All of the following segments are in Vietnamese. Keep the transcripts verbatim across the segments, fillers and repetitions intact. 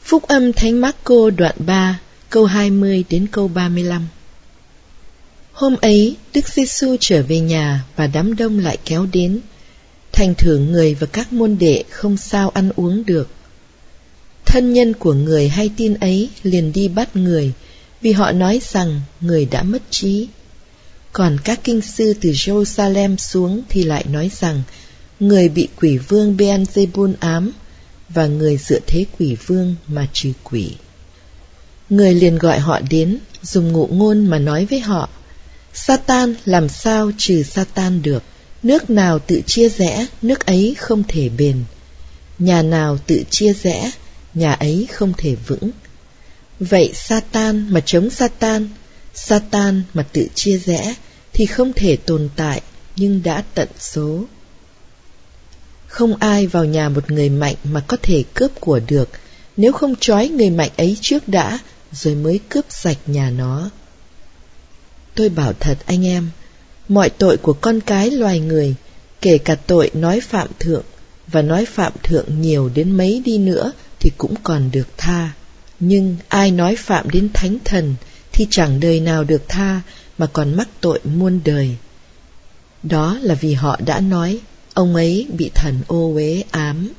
Phúc âm Thánh Mác-cô đoạn ba, câu hai mươi đến câu ba mươi lăm. Hôm ấy, Đức Giê-xu trở về nhà và đám đông lại kéo đến. Thành thử người và các môn đệ không sao ăn uống được. Thân nhân của người hay tin ấy liền đi bắt người, vì họ nói rằng người đã mất trí. Còn các kinh sư từ Jerusalem xuống thì lại nói rằng người bị quỷ vương Beelzebul ám, và người dựa thế quỷ vương mà trừ quỷ. Người liền gọi họ đến, dùng ngụ ngôn mà nói với họ: Satan làm sao trừ Satan được? Nước nào tự chia rẽ, nước ấy không thể bền. Nhà nào tự chia rẽ, nhà ấy không thể vững. Vậy Satan mà chống Satan, Satan mà tự chia rẽ thì không thể tồn tại, nhưng đã tận số. Không ai vào nhà một người mạnh mà có thể cướp của được, nếu không trói người mạnh ấy trước đã, rồi mới cướp sạch nhà nó. Tôi bảo thật anh em, mọi tội của con cái loài người, kể cả tội nói phạm thượng, và nói phạm thượng nhiều đến mấy đi nữa thì cũng còn được tha. Nhưng ai nói phạm đến thánh thần thì chẳng đời nào được tha, mà còn mắc tội muôn đời. Đó là vì họ đã nói ông ấy bị thần ô uế ám.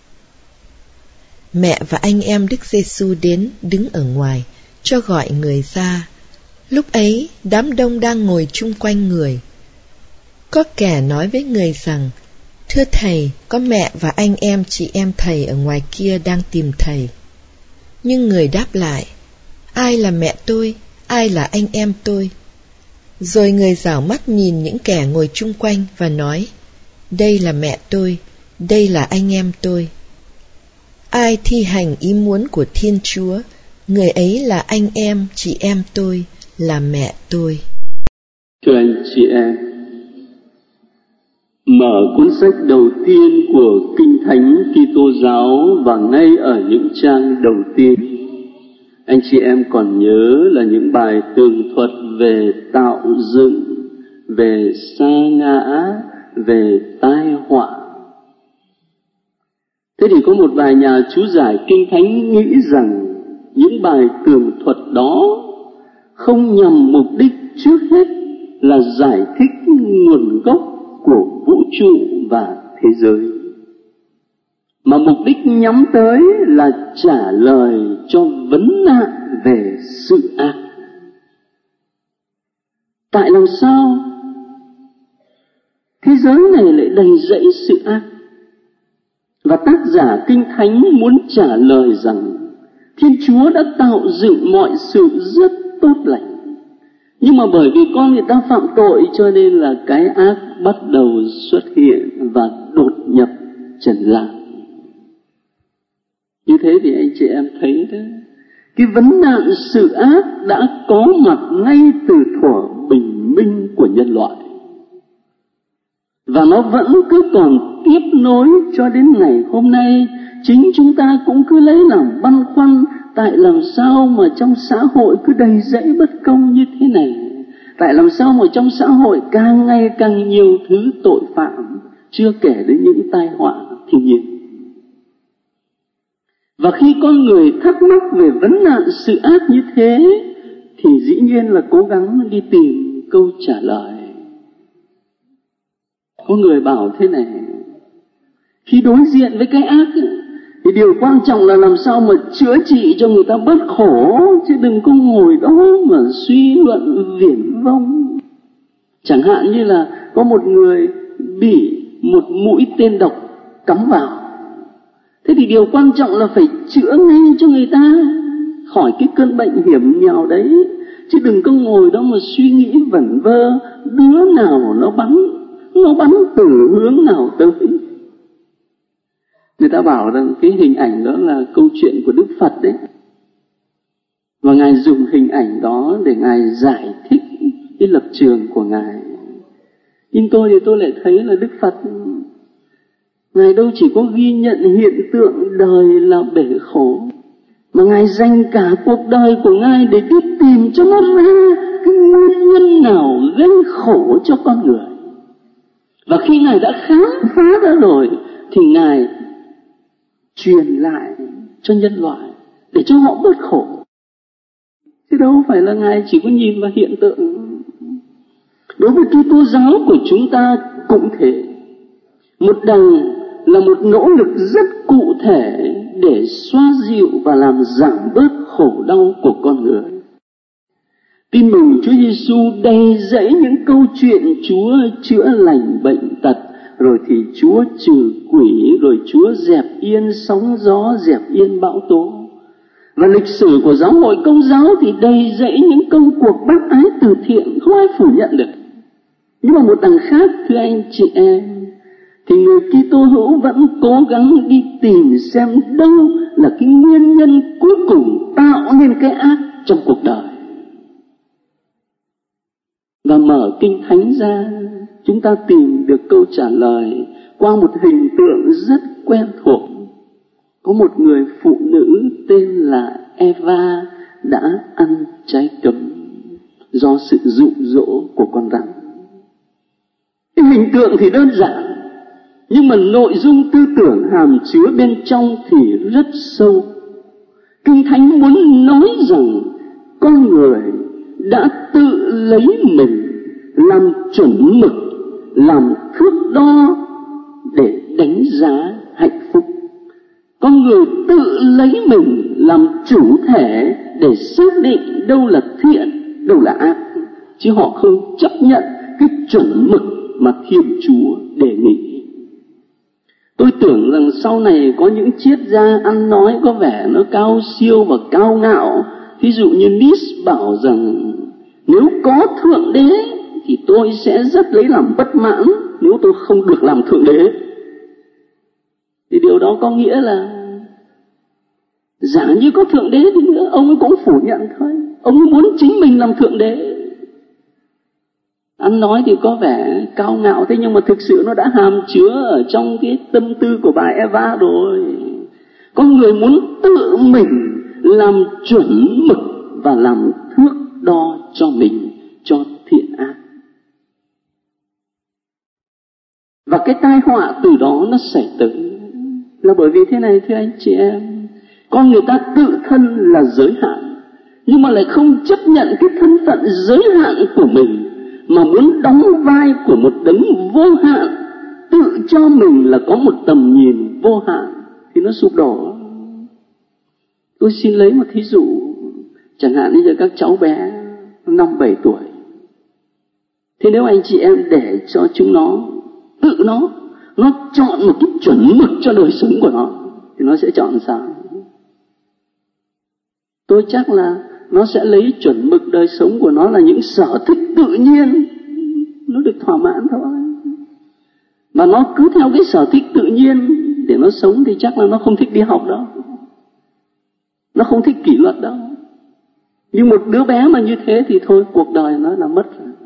Mẹ và anh em Đức Giê-xu đến đứng ở ngoài, cho gọi người ra. Lúc ấy đám đông đang ngồi chung quanh người. Có kẻ nói với người rằng: Thưa thầy, có mẹ và anh em chị em thầy ở ngoài kia đang tìm thầy. Nhưng người đáp lại: Ai là mẹ tôi, ai là anh em tôi? Rồi người rảo mắt nhìn những kẻ ngồi chung quanh và nói: Đây là mẹ tôi, đây là anh em tôi. Ai thi hành ý muốn của Thiên Chúa, người ấy là anh em, chị em tôi, là mẹ tôi. Thưa anh chị em, mở cuốn sách đầu tiên của Kinh Thánh Kitô giáo và ngay ở những trang đầu tiên, anh chị em còn nhớ là những bài tường thuật về tạo dựng, về sa ngã, về tai họa. Thế thì có một vài nhà chú giải Kinh Thánh nghĩ rằng những bài tường thuật đó không nhằm mục đích trước hết là giải thích nguồn gốc của vũ trụ và thế giới, mà mục đích nhắm tới là trả lời cho vấn nạn về sự ác. Tại làm sao thế giới này lại đầy rẫy sự ác? Và tác giả Kinh Thánh muốn trả lời rằng Thiên Chúa đã tạo dựng mọi sự rất tốt lành, nhưng mà bởi vì con người ta phạm tội cho nên là cái ác bắt đầu xuất hiện và đột nhập trần gian. Như thế thì anh chị em thấy đấy, cái vấn nạn sự ác đã có mặt ngay từ thuở bình minh của nhân loại, và nó vẫn cứ còn tiếp nối cho đến ngày hôm nay. Chính chúng ta cũng cứ lấy làm băn khoăn, tại làm sao mà trong xã hội cứ đầy rẫy bất công như thế này? Tại làm sao mà trong xã hội càng ngày càng nhiều thứ tội phạm, chưa kể đến những tai họa thiên nhiên. Và khi con người thắc mắc về vấn nạn sự ác như thế, thì dĩ nhiên là cố gắng đi tìm câu trả lời. Có người bảo thế này: khi đối diện với cái ác thì điều quan trọng là làm sao mà chữa trị cho người ta bớt khổ, chứ đừng có ngồi đó mà suy luận viển vông. Chẳng hạn như là có một người bị một mũi tên độc cắm vào, thế thì điều quan trọng là phải chữa ngay cho người ta khỏi cái cơn bệnh hiểm nghèo đấy, chứ đừng có ngồi đó mà suy nghĩ vẩn vơ đứa nào nó bắn, nó bắn từ hướng nào tới. Người ta bảo rằng cái hình ảnh đó là câu chuyện của Đức Phật đấy, và Ngài dùng hình ảnh đó để Ngài giải thích cái lập trường của Ngài. Nhưng tôi thì tôi lại thấy là Đức Phật, Ngài đâu chỉ có ghi nhận hiện tượng đời là bể khổ, mà Ngài dành cả cuộc đời của Ngài để đi tìm cho nó ra cái nguyên nhân nào gây khổ cho con người. Và khi Ngài đã khám phá ra rồi thì Ngài truyền lại cho nhân loại để cho họ bớt khổ. Chứ đâu phải là Ngài chỉ có nhìn vào hiện tượng. Đối với Kitô giáo của chúng ta cũng thế. Một đằng là một nỗ lực rất cụ thể để xoa dịu và làm giảm bớt khổ đau của con người. Tin mừng Chúa Giêsu đầy dẫy những câu chuyện Chúa chữa lành bệnh tật, rồi thì Chúa trừ quỷ, rồi Chúa dẹp yên sóng gió, dẹp yên bão tố. Và lịch sử của giáo hội Công giáo thì đầy dẫy những công cuộc bác ái từ thiện, không ai phủ nhận được. Nhưng mà một đằng khác, thưa anh chị em, thì người Kitô hữu vẫn cố gắng đi tìm xem đâu là cái nguyên nhân cuối cùng tạo nên cái ác trong cuộc đời. Và mở Kinh Thánh ra, chúng ta tìm được câu trả lời qua một hình tượng rất quen thuộc. Có một người phụ nữ tên là Eva đã ăn trái cấm do sự dụ dỗ của con rắn. Cái hình tượng thì đơn giản, nhưng mà nội dung tư tưởng hàm chứa bên trong thì rất sâu. Kinh Thánh muốn nói rằng con người đã tự lấy mình làm chuẩn mực, làm thước đo để đánh giá hạnh phúc. Con người tự lấy mình làm chủ thể để xác định đâu là thiện, đâu là ác, chứ họ không chấp nhận cái chuẩn mực mà Thiên Chúa đề nghị. Tôi tưởng rằng sau này có những triết gia ăn nói có vẻ nó cao siêu và cao ngạo. Ví dụ như Nietzsche bảo rằng nếu có Thượng Đế thì tôi sẽ rất lấy làm bất mãn nếu tôi không được làm Thượng Đế. Thì điều đó có nghĩa là giả như có Thượng Đế đi nữa, ông ấy cũng phủ nhận thôi. Ông ấy muốn chính mình làm Thượng Đế. Ăn nói thì có vẻ cao ngạo, thế nhưng mà thực sự nó đã hàm chứa ở trong cái tâm tư của bà Eva rồi. Con người muốn tự mình làm chuẩn mực và làm thước đo cho mình, cho thiện ác. Và cái tai họa từ đó nó xảy tới là bởi vì thế này, thưa anh chị em, con người ta tự thân là giới hạn, nhưng mà lại không chấp nhận cái thân phận giới hạn của mình, mà muốn đóng vai của một đấng vô hạn, tự cho mình là có một tầm nhìn vô hạn, thì nó sụp đổ. Tôi xin lấy một thí dụ, chẳng hạn như các cháu bé năm bảy tuổi. Thế nếu anh chị em để cho chúng nó tự nó nó chọn một cái chuẩn mực cho đời sống của nó, thì nó sẽ chọn sao? Tôi chắc là nó sẽ lấy chuẩn mực đời sống của nó là những sở thích tự nhiên, nó được thỏa mãn thôi. Mà nó cứ theo cái sở thích tự nhiên để nó sống thì chắc là nó không thích đi học đâu, nó không thích kỷ luật đâu. Nhưng một đứa bé mà như thế thì thôi, cuộc đời nó là mất rồi.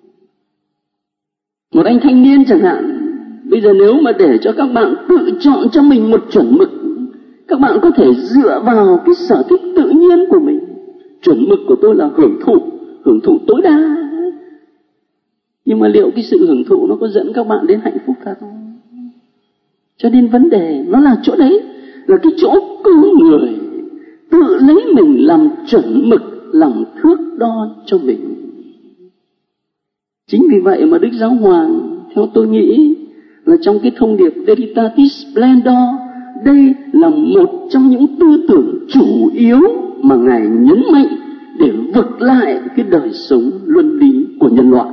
Một anh thanh niên chẳng hạn, bây giờ nếu mà để cho các bạn tự chọn cho mình một chuẩn mực, các bạn có thể dựa vào cái sở thích tự nhiên của mình. Chuẩn mực của tôi là hưởng thụ, hưởng thụ tối đa. Nhưng mà liệu cái sự hưởng thụ nó có dẫn các bạn đến hạnh phúc thật không? Cho nên vấn đề nó là chỗ đấy, là cái chỗ con người tự lấy mình làm chuẩn mực, làm thước đo cho mình. Chính vì vậy mà Đức Giáo Hoàng, theo tôi nghĩ, là trong cái thông điệp Veritatis Splendor, đây là một trong những tư tưởng chủ yếu mà Ngài nhấn mạnh để vực lại cái đời sống luân lý của nhân loại.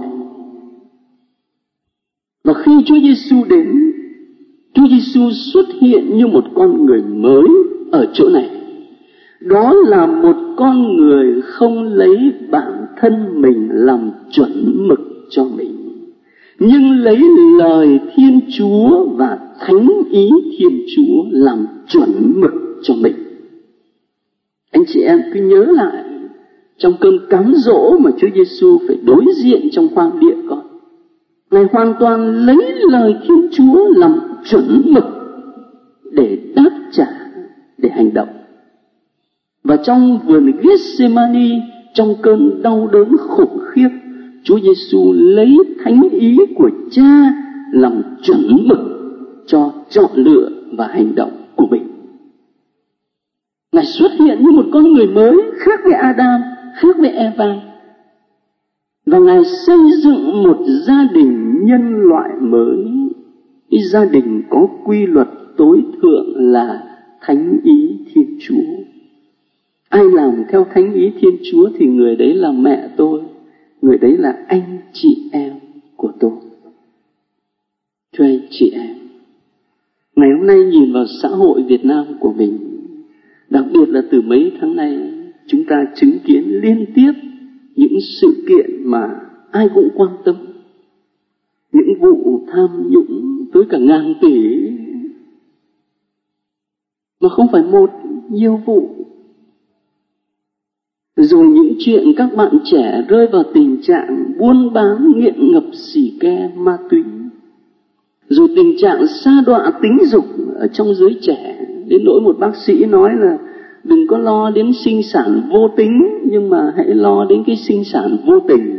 Và khi Chúa Giêsu đến, Chúa Giêsu xuất hiện như một con người mới ở chỗ này. Đó là một con người không lấy bản thân mình làm chuẩn mực cho mình, nhưng lấy lời Thiên Chúa và thánh ý Thiên Chúa làm chuẩn mực cho mình. Anh chị em cứ nhớ lại trong cơn cám dỗ mà Chúa Giêsu phải đối diện trong hoang địa coi, Ngài hoàn toàn lấy lời Thiên Chúa làm chuẩn mực để đáp trả, để hành động. Và trong vườn Gethsemane, trong cơn đau đớn khủng khiếp, Chúa Giêsu lấy thánh ý của Cha làm chuẩn mực cho chọn lựa và hành động của mình. Ngài xuất hiện như một con người mới, khác với Adam, khác với Eva. Và Ngài xây dựng một gia đình nhân loại mới. Cái gia đình có quy luật tối thượng là thánh ý Thiên Chúa. Ai làm theo thánh ý Thiên Chúa thì người đấy là mẹ tôi, người đấy là anh chị em của tôi. Thưa anh chị em, ngày hôm nay nhìn vào xã hội Việt Nam của mình, đặc biệt là từ mấy tháng nay, chúng ta chứng kiến liên tiếp những sự kiện mà ai cũng quan tâm. Những vụ tham nhũng tới cả ngàn tỷ, mà không phải một, nhiều vụ. Rồi những chuyện các bạn trẻ rơi vào tình trạng buôn bán, nghiện ngập xì ke, ma túy. Rồi tình trạng sa đọa tính dục ở trong giới trẻ, đến nỗi một bác sĩ nói là đừng có lo đến sinh sản vô tính, nhưng mà hãy lo đến cái sinh sản vô tình.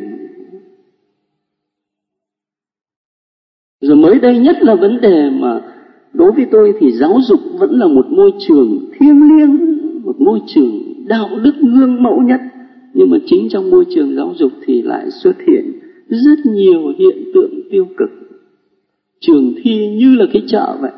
Rồi mới đây nhất là vấn đề mà đối với tôi thì giáo dục vẫn là một môi trường thiêng liêng, một môi trường đạo đức gương mẫu nhất. Nhưng mà chính trong môi trường giáo dục thì lại xuất hiện rất nhiều hiện tượng tiêu cực. Trường thi như là cái chợ vậy.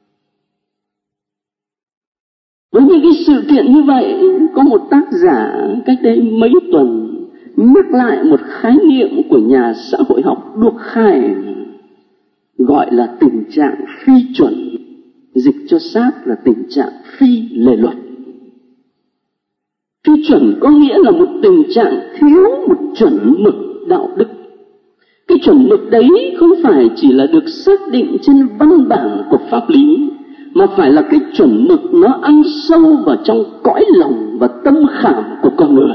Với những cái sự kiện như vậy, có một tác giả cách đây mấy tuần nhắc lại một khái niệm của nhà xã hội học Durkheim, gọi là tình trạng phi chuẩn, dịch cho sát là tình trạng phi lề luật. Phi chuẩn có nghĩa là một tình trạng thiếu một chuẩn mực đạo đức. Cái chuẩn mực đấy không phải chỉ là được xác định trên văn bản của pháp lý, mà phải là cái chuẩn mực nó ăn sâu vào trong cõi lòng và tâm khảm của con người.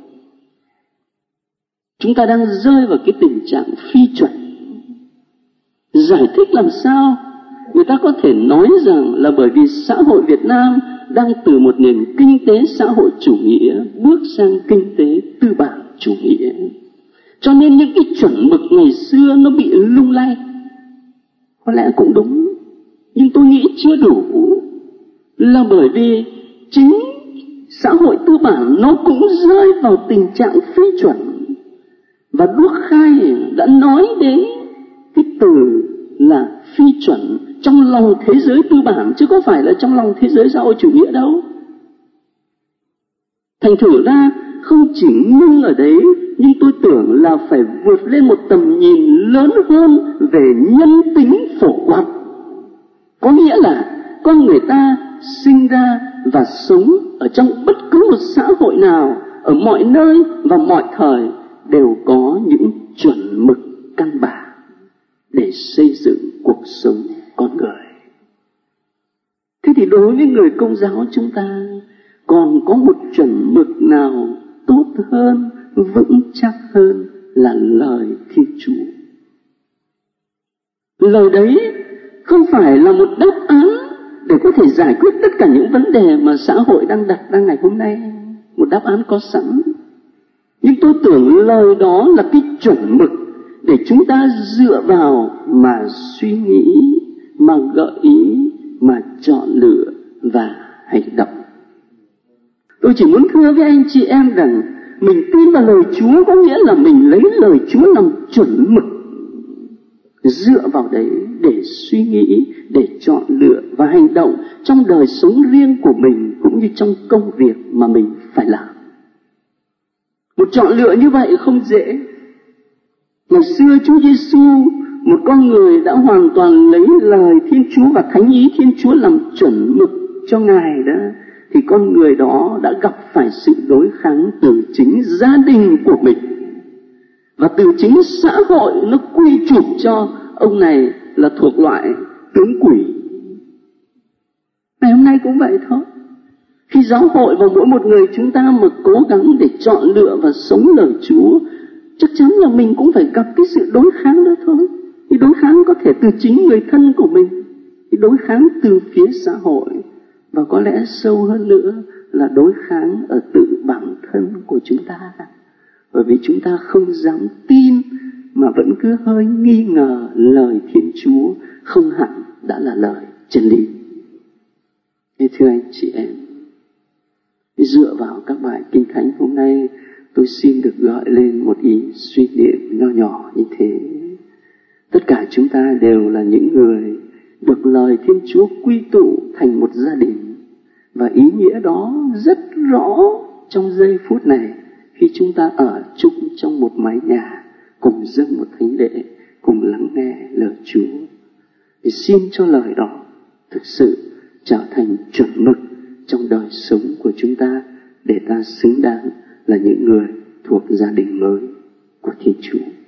Chúng ta đang rơi vào cái tình trạng phi chuẩn. Giải thích làm sao? Người ta có thể nói rằng là bởi vì xã hội Việt Nam đang từ một nền kinh tế xã hội chủ nghĩa bước sang kinh tế tư bản chủ nghĩa. Cho nên những cái chuẩn mực ngày xưa nó bị lung lay. Có lẽ cũng đúng, nhưng tôi nghĩ chưa đủ. Là bởi vì chính xã hội tư bản nó cũng rơi vào tình trạng phi chuẩn. Và Durkheim đã nói đến cái từ là phi chuẩn trong lòng thế giới tư bản, chứ có phải là trong lòng thế giới xã hội chủ nghĩa đâu. Thành thử ra không chỉ ngưng ở đấy, nhưng tôi tưởng là phải vượt lên một tầm nhìn lớn hơn về nhân tính phổ quát. Có nghĩa là con người ta sinh ra và sống ở trong bất cứ một xã hội nào, ở mọi nơi và mọi thời đều có những chuẩn mực căn bản để xây dựng cuộc sống con người. Thế thì đối với người Công giáo chúng ta còn có một chuẩn mực nào tốt hơn, vững chắc hơn là lời Thiên Chúa. Lời đấy không phải là một đáp án để có thể giải quyết tất cả những vấn đề mà xã hội đang đặt ra ngày hôm nay, một đáp án có sẵn. Nhưng tôi tưởng lời đó là cái chuẩn mực để chúng ta dựa vào mà suy nghĩ, mà gợi ý, mà chọn lựa và hành động. Tôi chỉ muốn thưa với anh chị em rằng mình tin vào lời Chúa có nghĩa là mình lấy lời Chúa làm chuẩn mực, dựa vào đấy để suy nghĩ, để chọn lựa và hành động trong đời sống riêng của mình cũng như trong công việc mà mình phải làm. Một chọn lựa như vậy không dễ. Ngày xưa Chúa Giêsu, một con người đã hoàn toàn lấy lời Thiên Chúa và thánh ý Thiên Chúa làm chuẩn mực cho Ngài đó, thì con người đó đã gặp phải sự đối kháng từ chính gia đình của mình. Và từ chính xã hội nó quy chụp cho ông này là thuộc loại tướng quỷ. Ngày hôm nay cũng vậy thôi. Khi giáo hội và mỗi một người chúng ta mà cố gắng để chọn lựa và sống lời Chúa, chắc chắn là mình cũng phải gặp cái sự đối kháng đó thôi. Cái đối kháng có thể từ chính người thân của mình, cái đối kháng từ phía xã hội, và có lẽ sâu hơn nữa là đối kháng ở tự bản thân của chúng ta. Bởi vì chúng ta không dám tin mà vẫn cứ hơi nghi ngờ lời Thiên Chúa không hẳn đã là lời chân lý. Thế thưa anh chị em, dựa vào các bài kinh thánh hôm nay, tôi xin được gợi lên một ý suy niệm nho nhỏ như thế. Tất cả chúng ta đều là những người được lời Thiên Chúa quy tụ thành một gia đình, và ý nghĩa đó rất rõ trong giây phút này khi chúng ta ở chung trong một mái nhà, cùng dâng một thánh lễ, cùng lắng nghe lời Chúa. Thì xin cho lời đó thực sự trở thành chuẩn mực trong đời sống của chúng ta, để ta xứng đáng là những người thuộc gia đình mới của Thiên Chúa.